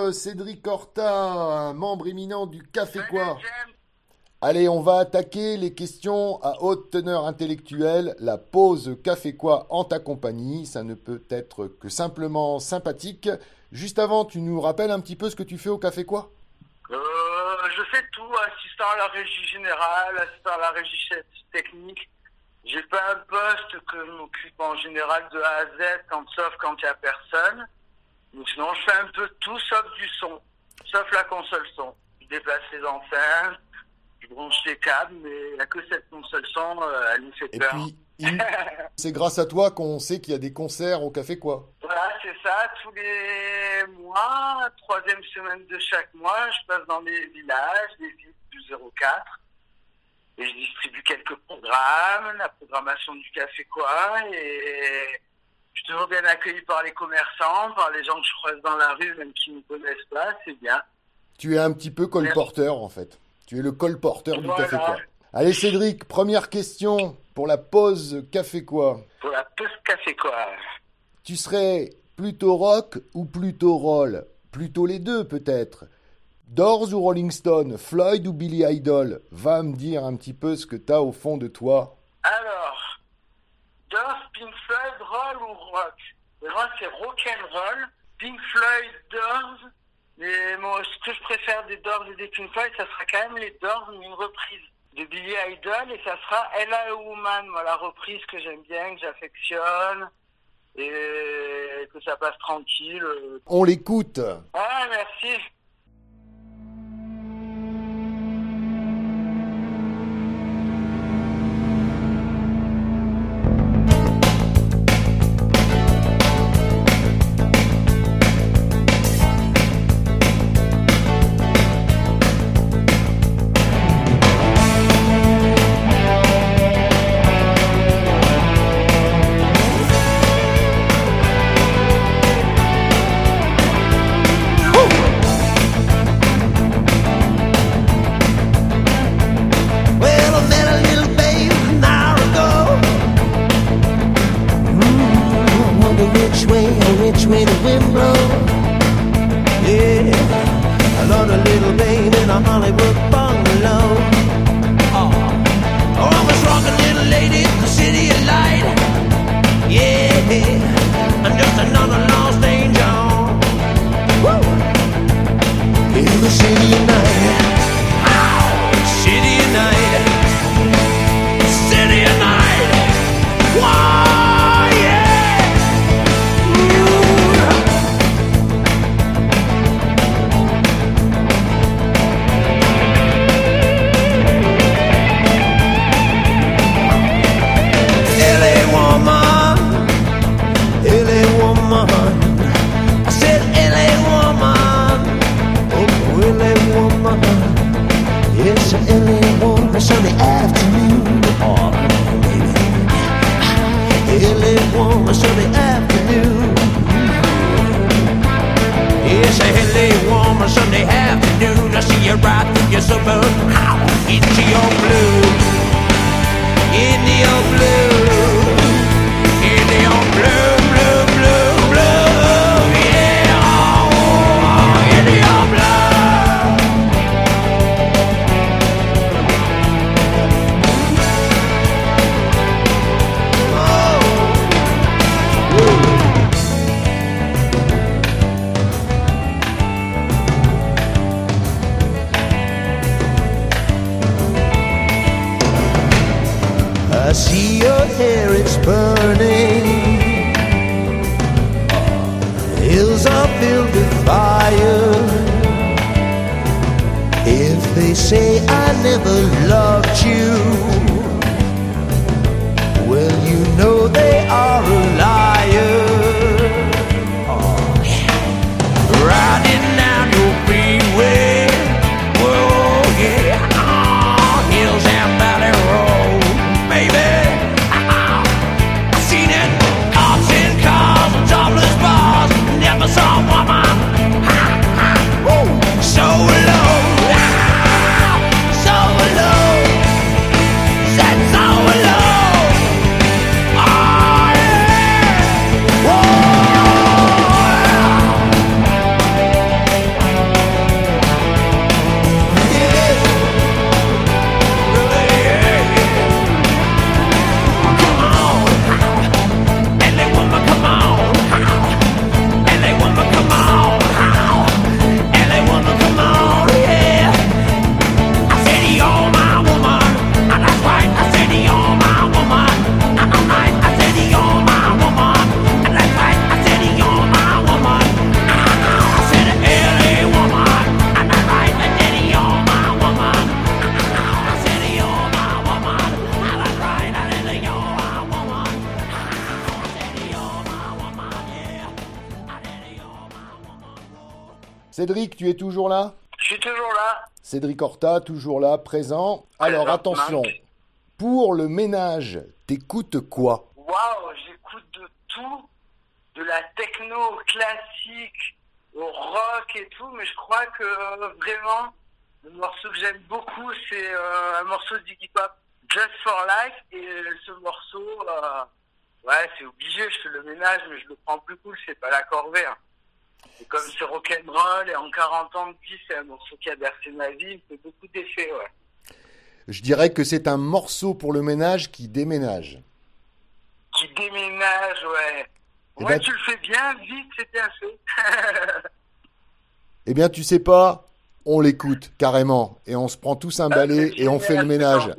Cédric Horta, un membre éminent du Café Quoi. James. Allez, on va attaquer les questions à haute teneur intellectuelle. La pause Café Quoi en ta compagnie, ça ne peut être que simplement sympathique. Juste avant, tu nous rappelles un petit peu ce que tu fais au Café Quoi? Je fais tout, assistant à la régie générale, assistant à la régie technique. J'ai pas un poste que je m'occupe en général de A à Z, sauf quand il y a personne. Donc sinon, je fais un peu tout sauf du son, sauf la console son. Je déplace les enceintes, je branche les câbles, mais il n'y a que cette console son, elle nous fait Et peur. puis, c'est grâce à toi qu'on sait qu'il y a des concerts au Café Quoi. Voilà, c'est ça. Tous les mois, troisième semaine de chaque mois, je passe dans les villages, les villes du 04. Et je distribue quelques programmes, la programmation du Café Quoi. Et je suis toujours bien accueilli par les commerçants, par les gens que je croise dans la rue, même qui ne me connaissent pas. C'est bien. Tu es un petit peu colporteur en fait. Tu es le colporteur du Voilà. Café Quoi. Allez Cédric, première question pour la pause Café Quoi. Pour la pause Café Quoi. Tu serais plutôt rock ou plutôt roll? Plutôt les deux peut-être. Doors ou Rolling Stone? Floyd ou Billy Idol? Va me dire un petit peu ce que t'as au fond de toi. Alors, Doors, Pink Floyd, roll ou rock? Rock, c'est rock'n'roll. Pink Floyd, Doors. Mais moi, ce que je préfère des Doors et des Pink Floyd, ça sera quand même les Doors, mais une reprise de Billy Idol, et ça sera Ella Woman, moi, la reprise que j'aime bien, que j'affectionne, et que ça passe tranquille. On l'écoute. Ah, merci. Which way the wind blows. Yeah, I love a little babe in a Hollywood bungalow. Oh, I was rocking little lady in the city of light. Yeah, I'm just another lost angel. Woo! In the city of night. Ow! City of night. City of night. Why, yeah! I said LA woman, oh LA woman, yes LA woman, Sunday afternoon, oh baby, LA woman, Sunday afternoon, yes LA woman, Sunday afternoon, I see you right through your suburb, into your blue, into your blue, into your blue. I see your hair, it's burning. Hills are filled with fire. If they say I never loved you, well, you know they are a liar. Oh, yeah. Riding down your freeway. Whoa, yeah. Oh, hills and valley road. Baby, I seen it, cops in cars and topless bars. Never saw a woman so alone, so alone, said so alone. Oh yeah. Cédric, tu es toujours là? Je suis toujours là. Cédric Horta, toujours là, présent. Alors, Présent, attention. Marc. Pour le ménage, t'écoutes quoi? Waouh, j'écoute de tout, de la techno classique au rock et tout, mais je crois que vraiment, le morceau que j'aime beaucoup, c'est un morceau d'Iggy Pop, Just for Life, et ce morceau, ouais, c'est obligé, je fais le ménage, mais je le prends plus cool, c'est pas la corvée. Hein. Et comme c'est rock'n'roll, et en 40 ans de vie, c'est un morceau qui a bercé ma vie, il fait beaucoup d'effets, ouais. Je dirais que c'est un morceau pour le ménage qui déménage. Qui déménage, ouais. Eh Ouais, ben, tu le fais bien, vite, c'est bien fait. Eh bien, tu sais pas, on l'écoute carrément. Et on se prend tous un balai et on fait le ménage.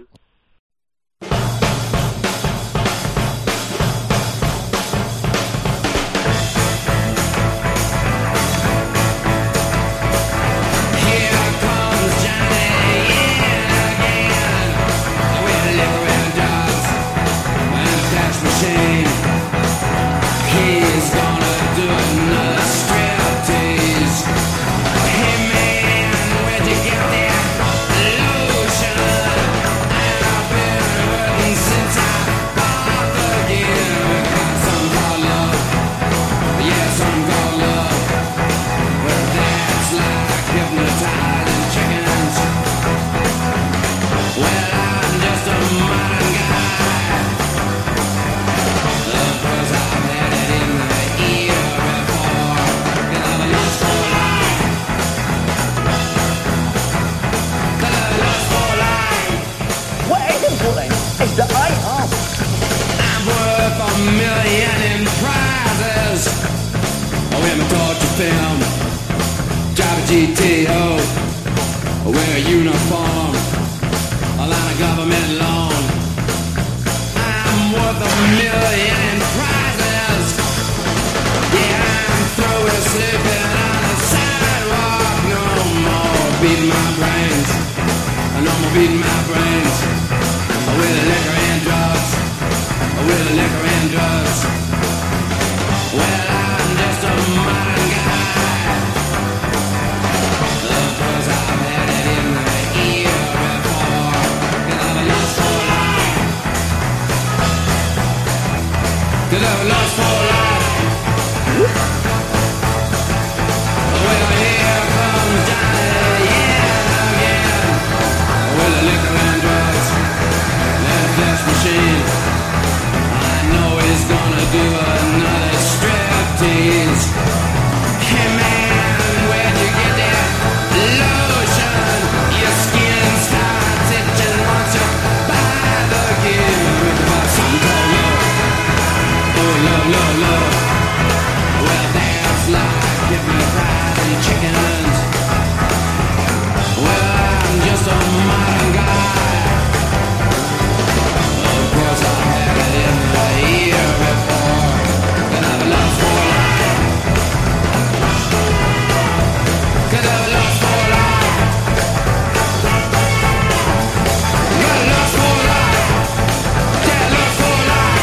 GTO, wear a uniform, a line of government loan. I'm worth $1 million in prizes. Yeah, I'm through with sleeping on the sidewalk. No more beating my brains. No more beating my brains. With liquor and drugs. With liquor and drugs. Well, I'm just a modern guy. Cause I've lost for life. Well, here comes Johnny, yeah, again. With the liquor and drugs, that flesh machine. I know he's gonna do another striptease. Hey man, where'd you get that lotion? Your skin starts itching once you buy the gear. About something called love. Love, love, love. Well, that's like hypnotizing chickens. Well, I'm just a modern guy. Of course, I had it in the year before, and I've lost for life. Cause I've lost for life. Got lost for life. Yeah, lost for life.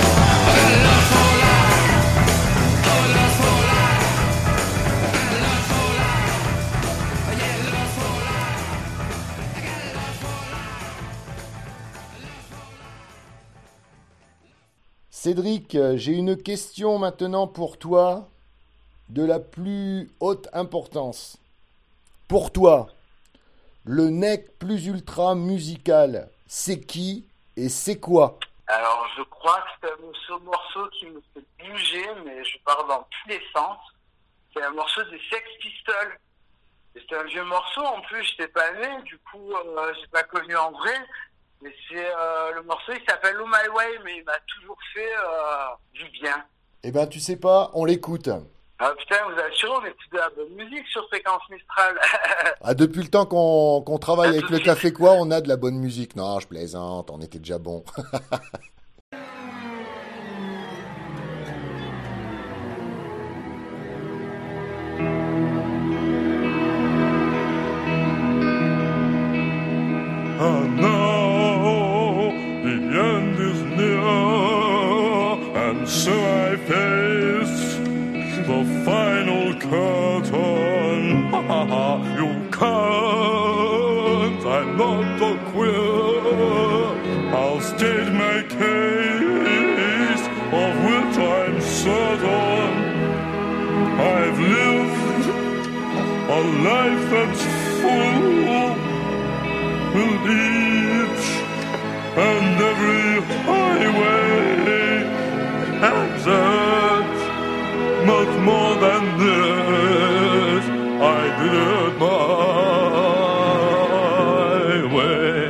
Cédric, j'ai une question maintenant pour toi de la plus haute importance. Pour toi, le nec plus ultra musical, c'est qui et c'est quoi? Alors, je crois que c'est un morceau qui me fait bouger, mais je pars dans tous les sens. C'est un morceau des Sex Pistols. Et c'est un vieux morceau, en plus, je n'étais pas né, du coup, j'ai pas connu en vrai. Mais c'est le morceau, il s'appelle Oh My Way, mais il m'a toujours fait du bien. Eh ben, tu sais pas, on l'écoute. Ah putain, vous assurez, on écoute de la bonne musique sur Fréquence Mistral. Ah, depuis le temps qu'on travaille avec le Café Quoi, on a de la bonne musique. Non, je plaisante, on était déjà bon. And now the end is near, and so I face the final curtain. a life that's full with each and every highway and that much more than this I did it my way.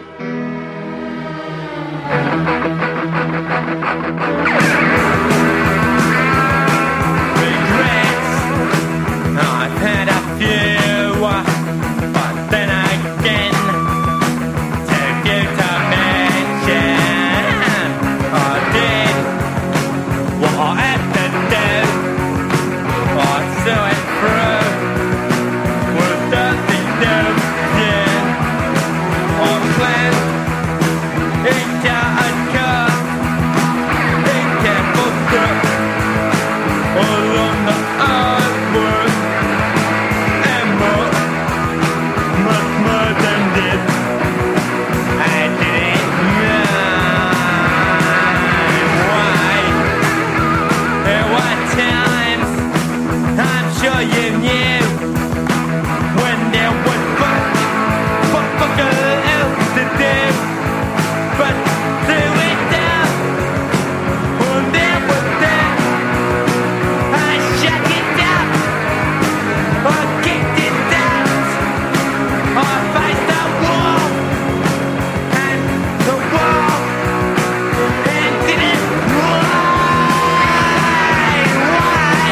Regrets, I've had a few, but then again, too few to mention. I did what I had to do, I saw it through with dirty notion. I planned it out and cut, it kept up along the earthward and much more than this. I didn't know why. There were times I'm sure you knew when there was fuck else to do but do it down. When there was that I shut it down, I kicked it down, I faced the wall, and the wall ended it. Why?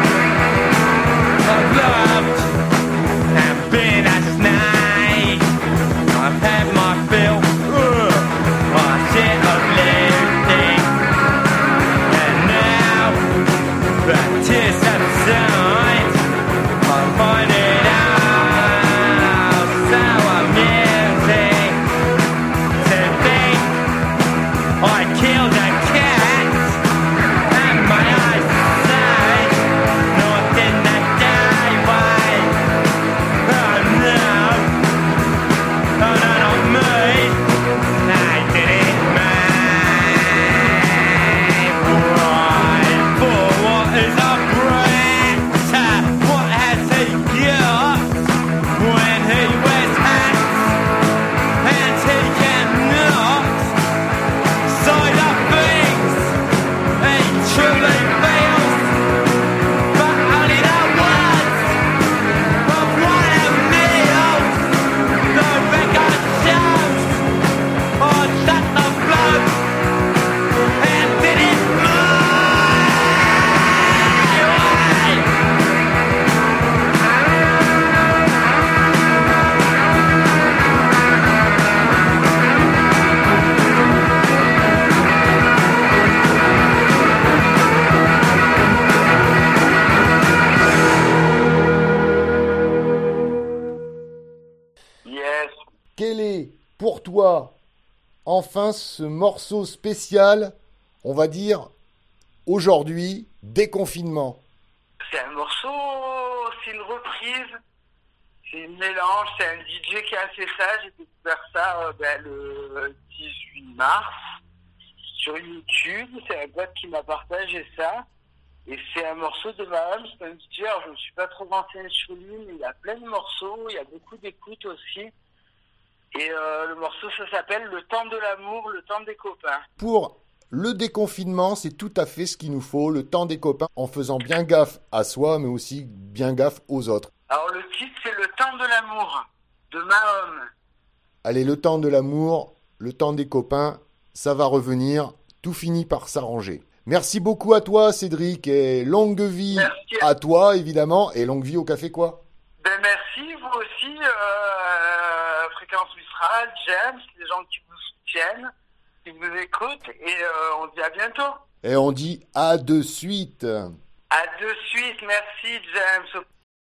I've loved and been a snake. I've had my fill, my shit of losing, and now the tears subside. I find it out so amusing to think I killed a cat, and my eyes say not in the daylight. Oh no, not me. I did it my right. For what is a brat? What has he got when he wears hats and he cannot say the things he truly feels, but only the words of one of meals. The record shows I shut the blood and did it my way. Yes. Quel est pour toi enfin ce morceau spécial, on va dire aujourd'hui, déconfinement? C'est un morceau, c'est une reprise, c'est une mélange, c'est un DJ qui a fait ça. J'ai découvert ça le 18 mars sur YouTube. C'est un pote qui m'a partagé ça. Et c'est un morceau de Mahom, c'est un DJ. Alors je ne me suis pas trop renseigné sur lui, mais il y a plein de morceaux, il y a beaucoup d'écoutes aussi. Et le morceau, ça s'appelle Le temps de l'amour, le temps des copains. Pour le déconfinement, c'est tout à fait ce qu'il nous faut, le temps des copains, en faisant bien gaffe à soi, mais aussi bien gaffe aux autres. Alors le titre, c'est Le temps de l'amour, de Mahom. Allez, le temps de l'amour, le temps des copains, ça va revenir, tout finit par s'arranger. Merci beaucoup à toi, Cédric, et longue vie Merci. à toi, évidemment, et longue vie au Café Quoi. Ben merci, vous aussi, Fréquence Mistral, James, les gens qui vous soutiennent, qui vous écoutent, et on se dit à bientôt. Et on dit à de suite. À de suite, merci James.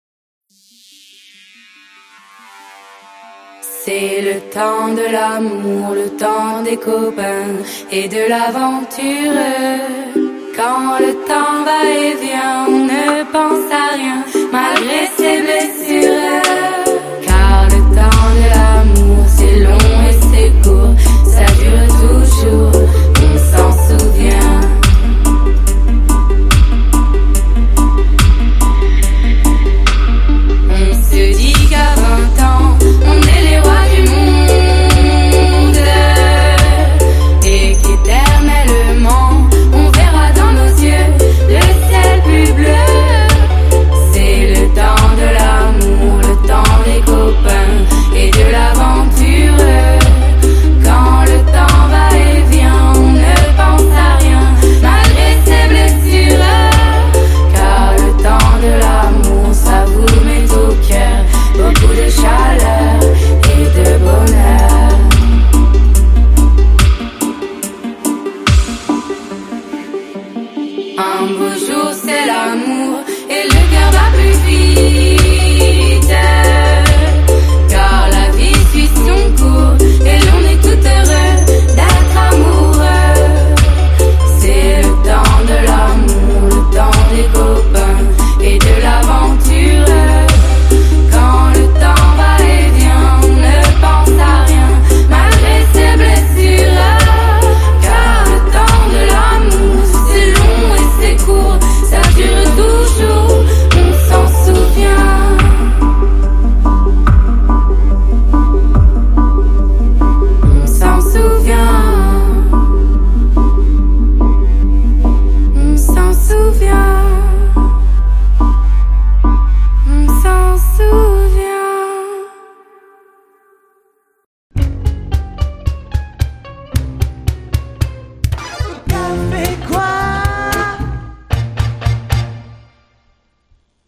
C'est le temps de l'amour, le temps des copains et de l'aventure. Quand le temps va et vient, on ne pense à rien, malgré ses blessures.